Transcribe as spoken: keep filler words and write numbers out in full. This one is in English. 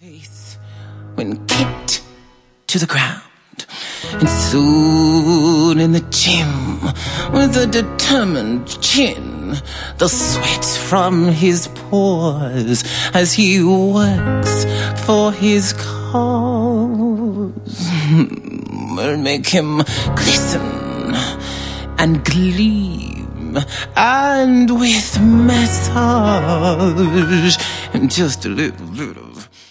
face when kicked to the ground, and soon in the gym with a determined chin, the sweat from his pores as he works for his cause will make him glisten and gleam, and with massage and just a little bit of